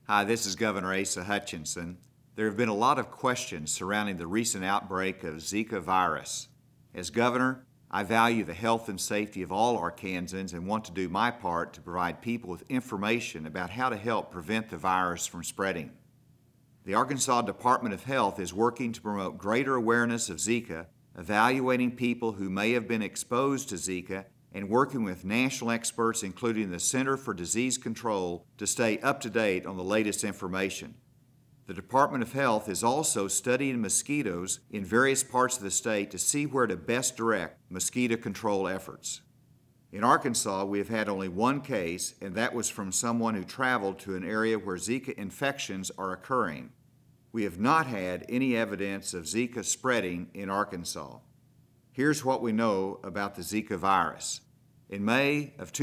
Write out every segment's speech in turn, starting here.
Hi, this is Governor Asa Hutchinson. There have been a lot of questions surrounding the recent outbreak of Zika virus. As governor, I value the health and safety of all Arkansans and want to do my part to provide people with information about how to help prevent the virus from spreading. The Arkansas Department of Health is working to promote greater awareness of Zika, evaluating people who may have been exposed to Zika, and working with national experts, including the Center for Disease Control, to stay up to date on the latest information. The Department of Health is also studying mosquitoes in various parts of the state to see where to best direct mosquito control efforts. In Arkansas, we have had only one case, and that was from someone who traveled to an area where Zika infections are occurring. We have not had any evidence of Zika spreading in Arkansas. Here's what we know about the Zika virus. In May of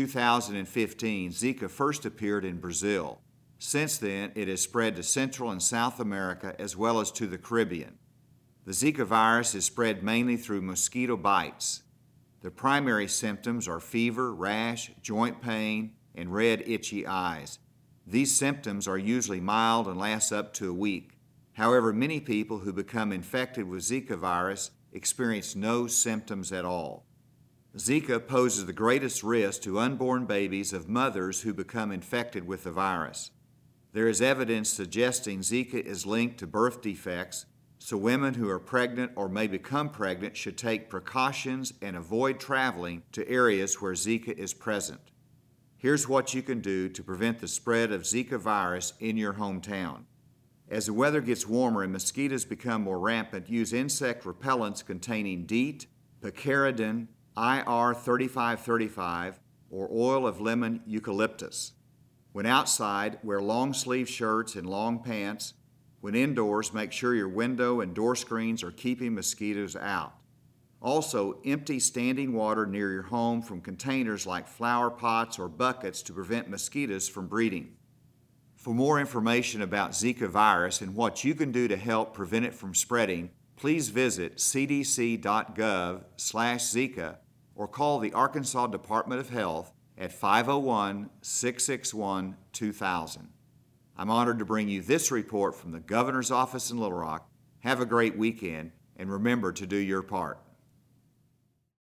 2015, Zika first appeared in Brazil. Since then, it has spread to Central and South America as well as to the Caribbean. The Zika virus is spread mainly through mosquito bites. The primary symptoms are fever, rash, joint pain, and red, itchy eyes. These symptoms are usually mild and last up to a week. However, many people who become infected with Zika virus experience no symptoms at all. Zika poses the greatest risk to unborn babies of mothers who become infected with the virus. There is evidence suggesting Zika is linked to birth defects, so women who are pregnant or may become pregnant should take precautions and avoid traveling to areas where Zika is present. Here's what you can do to prevent the spread of Zika virus in your hometown. As the weather gets warmer and mosquitoes become more rampant, use insect repellents containing DEET, picaridin, IR 3535, or oil of lemon eucalyptus. When outside, wear long-sleeve shirts and long pants. When indoors, make sure your window and door screens are keeping mosquitoes out. Also, empty standing water near your home from containers like flower pots or buckets to prevent mosquitoes from breeding. For more information about Zika virus and what you can do to help prevent it from spreading, please visit cdc.gov/Zika or call the Arkansas Department of Health at 501-661-2000. I'm honored to bring you this report from the Governor's Office in Little Rock. Have a great weekend, and remember to do your part.